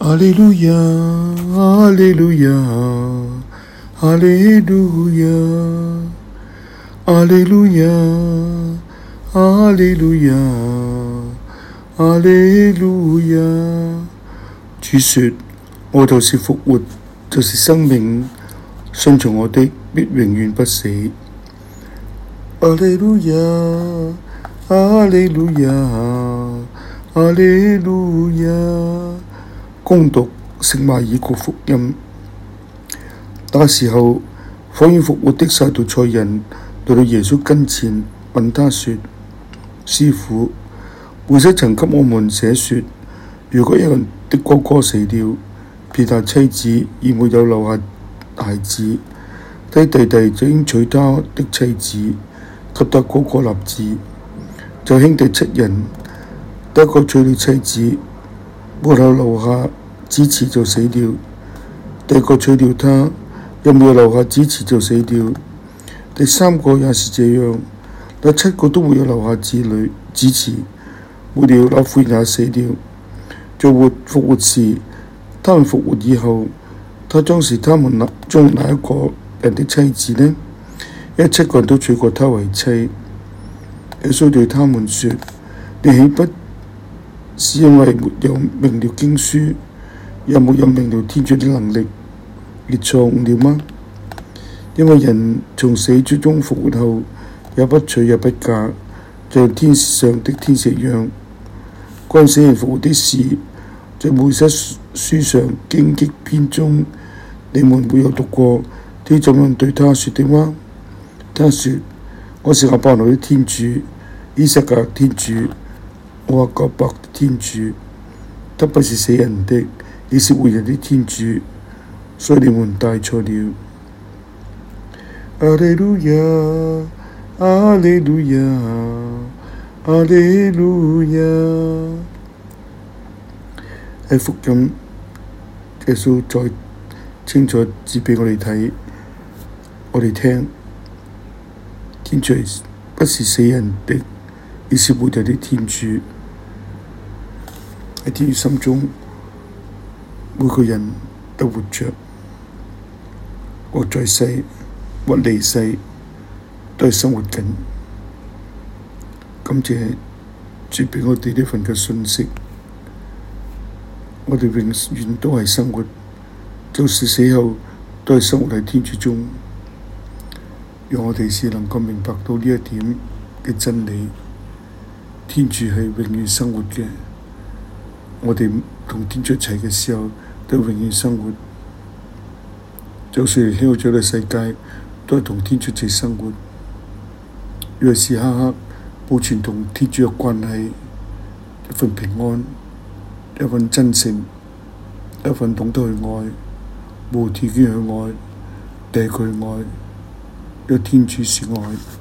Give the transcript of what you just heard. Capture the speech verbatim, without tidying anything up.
哈利路亞，哈利路亞，哈利路亞，哈利路亞，哈利路亞，哈利路亞。主說：我就是復活，就是生命，信從我的必永遠不死。哈利路亞，哈利路亞，哈利路亞。恭讀聖馬爾谷福音。那時候，仿如復活的撒杜塞人來到耶穌跟前，問他說：師傅，梅瑟曾給我們寫說，如果有人的哥哥死了，撇下妻子而沒有留下孩子，他弟弟就應娶他的妻子，給他哥哥立嗣。就兄弟七人，第一個娶了妻子，沒有留下子嗣就死了；第二個娶了她，又沒有留下子嗣就死了；第三個也是這樣，那七個都沒有留下子女子嗣，末了那婦人也死了。在活復活時，他們復活以後，他將是他們中哪一個人的妻子呢？因為七個人都娶過她為妻。耶穌對他們說：你豈不是因為沒有明了經書，又沒有明了天主的能力，而錯誤了嗎？因為人從死之中復活後，也不娶也不嫁，像天上的天使一樣。關於死人復活的事，在梅瑟書上荊棘篇中，你們沒有讀過他怎樣對他說的嗎？他說：我是亞伯拉罕的天主，依撒格的天主，雅各伯的天主。他不是死人的，而是活人的天主。所以你們帶錯了。哈利路亞，哈利路亞，哈利路亞。喺福音，耶穌再清楚指俾我哋睇，我哋聽。天主不是死人的，而是活人的天主。喺天主心中，每個人都活着，活在世，或離世，都係生活緊。感謝主俾我哋呢份嘅信息，我哋永遠都係生活，就是死後都係生活喺天主中。讓我哋是能夠明白到呢一點嘅真理，天主係永遠生活嘅。我哋同天主一齊嘅時候，都永遠生活。就算嚟到咗呢世界，都係同天主一齊生活。若時刻刻保存同天主嘅關係，一份平安，一份真誠，一份懂得去愛，無條件去愛，第一句愛。因為天主是愛。